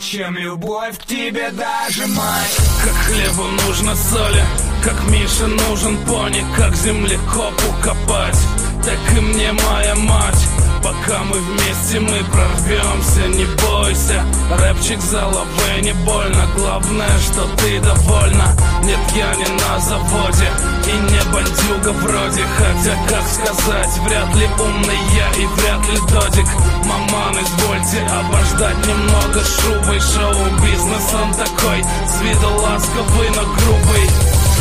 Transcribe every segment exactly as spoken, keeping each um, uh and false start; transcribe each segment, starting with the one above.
чем любовь к тебе, даже мать. Как хлебу нужно соли, как Мише нужен пони, как землекопу копать, так и мне моя мать. Пока мы вместе, мы прорвемся, не бойся. Рэпчик за лавой, не больно. Главное, что ты довольна. Нет, я не на заводе и не бандюга вроде. Хотя, как сказать, вряд ли умный я и вряд ли додик. Маман, извольте обождать немного шубой. Шоу-бизнес он такой, с виду ласковый, но грубый.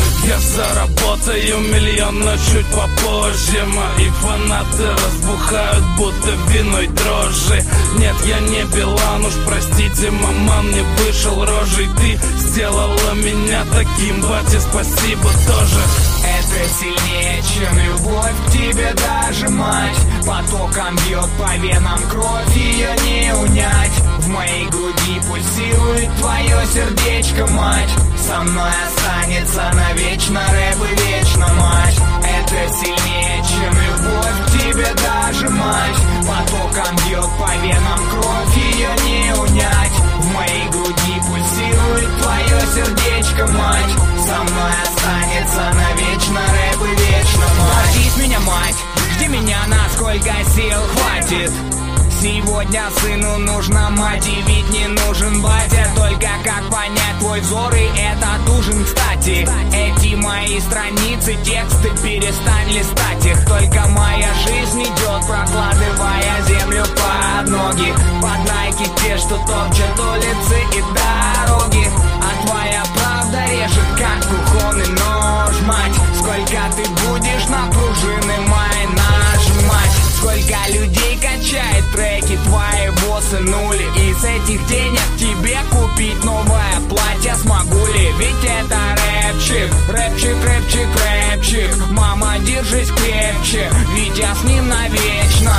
Я заработаю миллион, но чуть попозже. Мои фанаты разбухают, будто виной дрожжи. Нет, я не Билан, уж простите, мама, мне вышел рожей. Ты сделала меня таким, батя, спасибо тоже. Это сильнее, чем любовь к тебе, даже мать. Потоком бьет по венам кровь, ее не унять. В моей груди пульсирует твое сердечко, мать. Со мной останется навечно рэп и вечно, мать. Это сильнее, чем любовь к тебе, даже мать. Потоком бьет по венам кровь, ее не унять. В моей груди пульсирует твое сердечко, мать. Со мной останется навечно рэп и вечно, мать. Жди с меня, мать, жди меня, насколько сил хватит. Сегодня сыну нужна мать, и ведь не нужен батя. Только как понять твой взор, и этот ужин, кстати. Эти мои страницы, тексты, перестань листать их. Только моя жизнь идет, прокладывая землю под ноги. Под лайки те, что топчат улицы и дороги. А твоя правда режет, как кухонный нож, мать. Сколько ты будешь на пружины мои нажимать? Сколько людей качает треки, твои боссы нули. И с этих денег тебе купить новое платье смогу ли? Ведь это рэпчик, рэпчик, рэпчик, рэпчик. Мама, держись крепче, ведь я с ним навечно.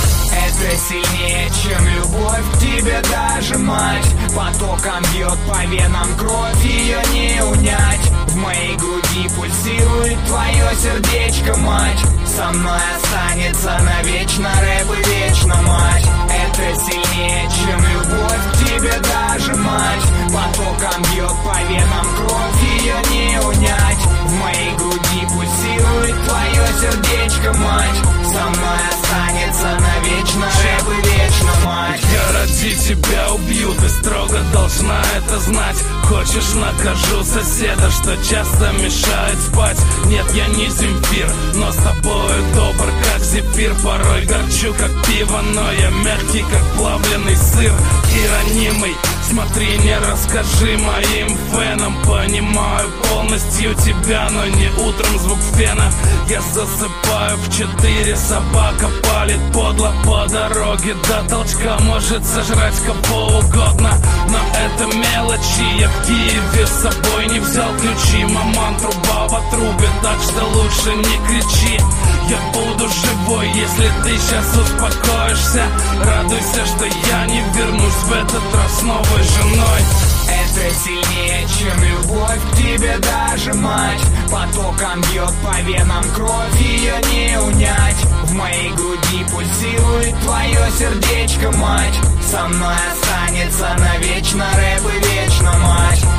Это сильнее, чем любовь к тебе, даже мать. Потоком бьет по венам кровь, ее не унять. В моей груди пульсирует твое сердечко, мать. Со мной останется навечно рэп и вечно, мать. Это сильнее, чем любовь к тебе, даже мать. Потоком бьет по венам кровь, ее не унять. В моей груди пульсирует твое сердечко, мать. Со мной останется навечно рэп и вечно, мать. Я ради тебя убью, ты строго должна это знать. Хочешь, накажу соседа, что часто мешает спать. Нет, я не Земфир, но с тобою добр, как зефир. Порой горчу, как пиво, но я мягкий, как плавленый сыр. И ранимый, смотри, не расскажи моим фенам. Понимаю полностью тебя, но не утром звук фена. Я засыпаю в четыре, собака палит подло по дороге. До толчка может сожрать кого угодно, но это мелочи. Я в Киеве с собой не взял ключи. Маман, труба в отрубе, так что лучше не кричи. Я буду живой, если ты сейчас успокоишься. Радуйся, что я не вернусь в этот раз новой женой. Это сильнее, чем любовь к тебе, даже мать. Потоком бьет по венам кровь, ее не унять. В моей груди пульсирует твое сердечко, мать. Со мной останется навечно рэп и вечно, мать.